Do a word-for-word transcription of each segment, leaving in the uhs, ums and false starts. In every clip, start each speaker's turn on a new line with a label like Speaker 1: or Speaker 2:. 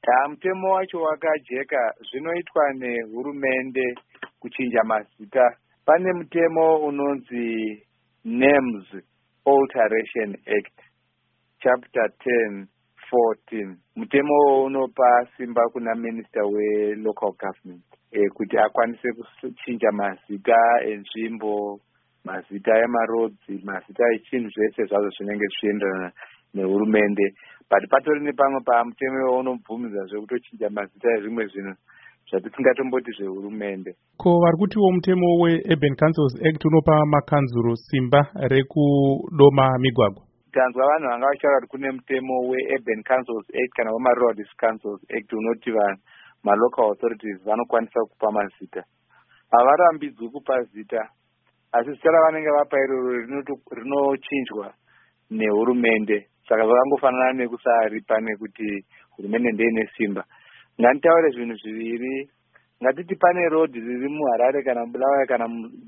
Speaker 1: Uh, mutemo wacho wakajeka. Zvinoitwa nehurumende kuchinja mazita. Pane mutemo unonzi Names Alteration Act chapter ten fourteen. Mutemo unopa simba kuna minister we local government e, kuti akwanise kuchinja mazita enzvimbo, mazita emarodzi, mazita echinhu zvese zvazvo zvinenge zvichienderana nehurumende. But patori nepamwe pamutemo unobvumidza zvekutochinja mazita ezvimwe zvinhu zvatisingatomboti zvehurumende.
Speaker 2: Ko vari kutiwo mutemo we-Urban Councils Act unopa makanzuro simba rekudoma migwagwa.
Speaker 1: Tanzwa vanhu vanga vachitaura kuti kune mutemo we-Urban Councils Act kana wema-Road Councils Act unoti vanhu ma-local authorities vanokwanisa kupa mazita. Havarambidzwi kupa zita, asi zita ravanenge vapa iroro rinochinjwa nehurumende. Saka zvakangofanana nekusaripa nekuti hurumende ndeine simba. Nganditaure zvinhu zviviri. Ngatiti pane road riri muHarare kana muBulawayo kana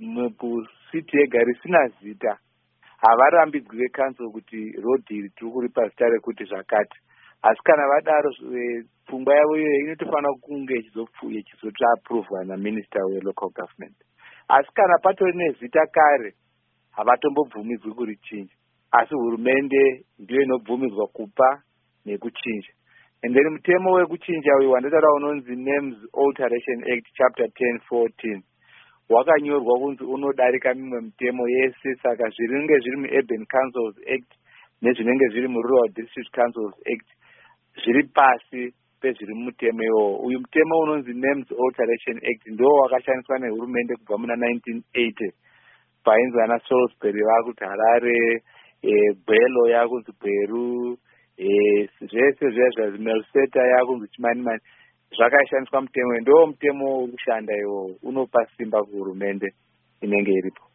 Speaker 1: mucity yega risina zita. Havarambidzwi vecouncil kuti road iri tiri kuripa zita rekuti zvakati. Asi kana vadaro pfungwa yavo iyoyo inotofanira kunge ichizotsva approvwa naminister welocal government. Asi kana patori nezita kare havatombobvumidzwi kurichinja. Asi hurumende ndiyo inobvumidzwa kupa nekuchinja. And then mutemo wekuchinja uyu wandotaura unonzi Names Alteration Act chapter ten fourteen. Wakanyorwa kunzi unodarika mimwe mitemo yese, saka zvinenge zviri mu-Urban Councils Act nezvinenge zviri mu-Rural District Councils Act zviri pasi pezviri mumutemo iwowo. Uyu mutemo unonzi Names Alteration Act ndiwo wakashandiswa nehurumende kubva muna nineteen eighty. Painzi vana Salisbury vakuti Harare, e, Bwelo yakunzi Bweru, e, zvese zvezva Meloseta yakunzi Chimanimani. Zvakashandiswa mutemo, ndo mutemo uri kushanda iwowo, unopa simba kuhurumende inenge iripo.